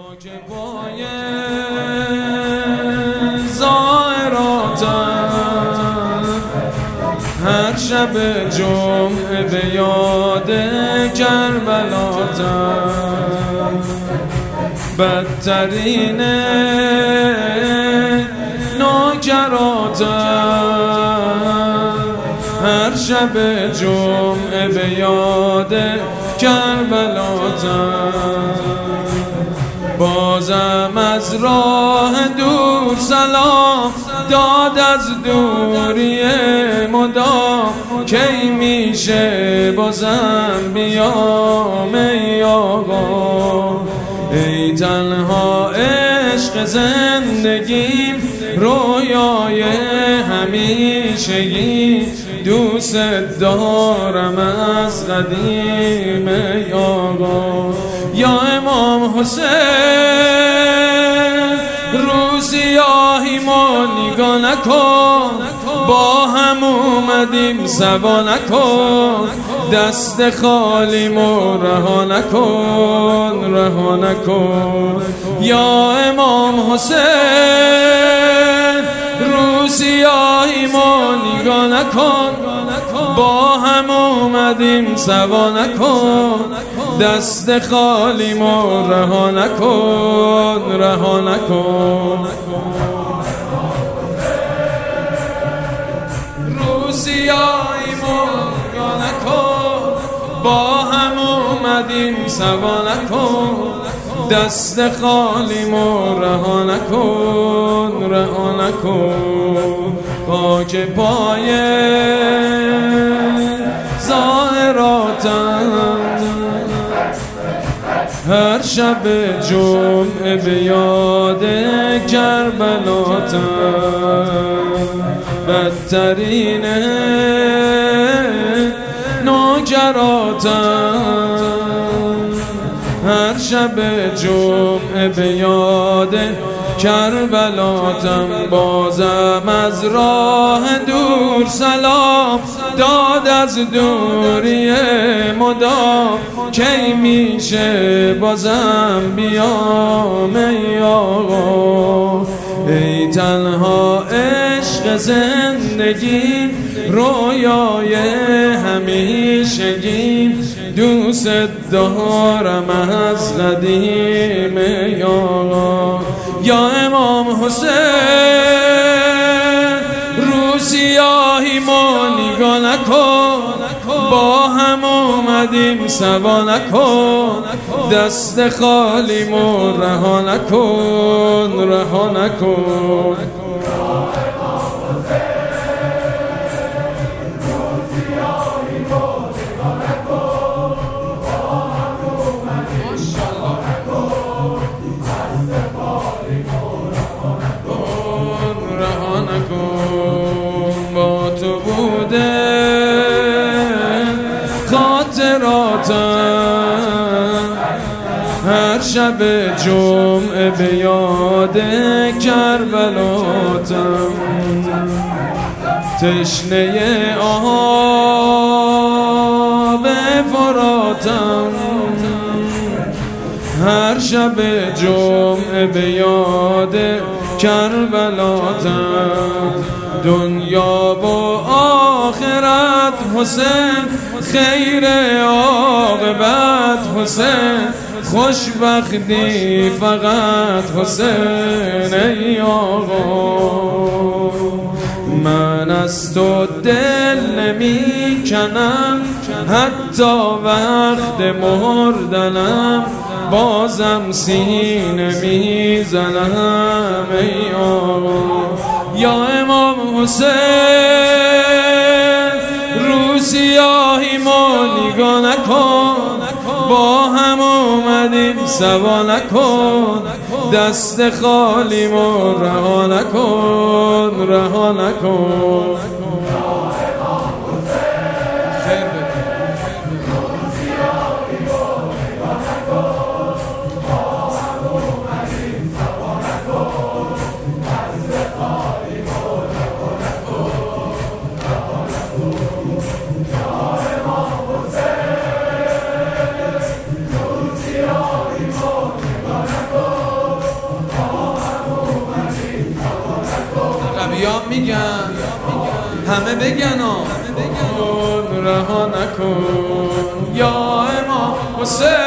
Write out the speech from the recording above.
خاک پای زائراتم، هر شب جمعه به یاد کربلاتم، بدترین ناکراتم، هر شب جمعه به یاد کربلاتم. بازم از راه دور سلام داد، از دوری مدام کی میشه بازم بیام ای آقا. ای تنها عشق زندگیم، رویای همیشگی، دوست دارم از قدیم ای آقا. یا امام حسین رو سیاهی ما نگاه نکن، با هم اومدیم سوا نکن، دست خالی مو رها نکن، رها نکن. یا امام حسین رو سیاهی ما نگاه نکن، با هم اومدیم سوا نکن، دست خالی مو رها نکن، رها نکن. رو سیاهی مو نگاه نکن، با هم اومدیم سوا نکن، دست خالی مو رها نکن، رها نکن. خاک پای زائراتم، هر شب جمعه به یاد کربلاتم، بدترین ناکراتم، هر شب جمعه به یاد کربلاتم. بازم از راه دور سلام داد، از دوری مدام کی میشه بازم بیام ای آقا. ای تنها عشق زندگی، رویای همیشگی، دوست دارم از قدیم ای آقا. یا امام حسین رو سیاهی ما نگاه نکن، با هم اومدیم سوا نکن، دست خالی مو رها نکن، رها نکن. با تو بوده خاطراتم، هر شب جمعه به یاد کربلاتم، تشنه آب فراتم، هر شب جمعه به یاد کربلاتم. دنیا و آخرت حسین، خیر عاقبت حسین، خوشبختی فقط حسین ای آقا. من از تو دل نمی کنم، حتی وقت مردنم بازم سینه میزنم ای آقا. یا امام حسین رو سیاهی ما نگاه نکن، با هم اومدیم سوا نکن، دست خالی مو رها نکن، رها نکن. Oh میگن همه بگن رها نکن یا امام حسین